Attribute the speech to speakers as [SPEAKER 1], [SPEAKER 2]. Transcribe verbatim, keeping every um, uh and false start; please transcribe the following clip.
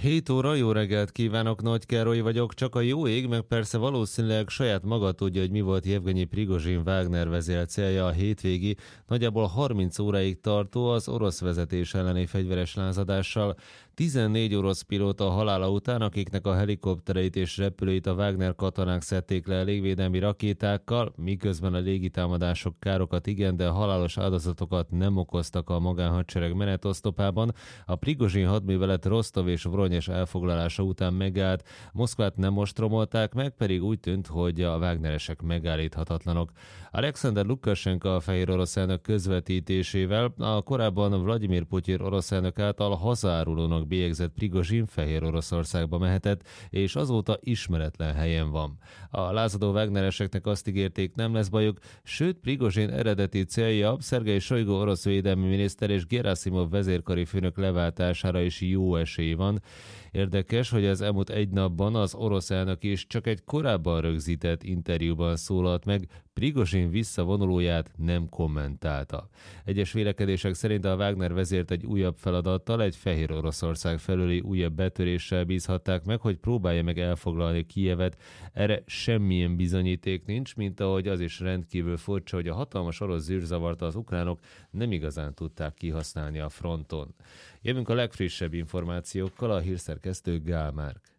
[SPEAKER 1] hét óra, jó reggelt kívánok, Nagy Károly vagyok, csak a jó ég, meg persze valószínűleg saját maga tudja, hogy mi volt Jevgenyi Prigozsin Wagner vezér célja a hétvégi, nagyjából harminc óráig tartó az orosz vezetés elleni fegyveres lázadással. tizennégy orosz pilóta halála után, akiknek a helikoptereit és repülőit a Wagner katonák szedték le légvédelmi rakétákkal, miközben a légitámadások károkat igen, de halálos áldozatokat nem okoztak a magánhadsereg menetosztopában. A Prigozsin hadművelet Rostov és Vronyes elfoglalása után megállt, Moszkvát nem ostromolták meg, pedig úgy tűnt, hogy a Wagneresek megállíthatatlanok. Alexander Lukasenko, a fehér orosz elnök közvetítésével a korábban Vladimir Putyin orosz elnök által hazárulónak bélyegzett Prigozsin Fehér Oroszországba mehetett, és azóta ismeretlen helyen van. A lázadó Wagnereseknek azt ígérték, nem lesz bajuk, sőt Prigozsin eredeti célja Szergej Sojgu orosz védelmi miniszter és Gerasimov vezérkari főnök leváltására is jó esély van. Érdekes, hogy az elmúlt egy napban az orosz elnök is csak egy korábban rögzített interjúban szólalt meg, Prigozsin visszavonulóját nem kommentálta. Egyes vélekedések szerint a Wagner vezért egy újabb feladattal, egy Fehér Oroszország felüli újabb betöréssel bízhatták meg, hogy próbálja meg elfoglalni Kijevet. Erre semmilyen bizonyíték nincs, mint ahogy az is rendkívül furcsa, hogy a hatalmas orosz zűrzavart az ukránok nem igazán tudták kihasználni a fronton. Jövünk a legfrissebb információkkal, a hírszerkesztő Gál Márk.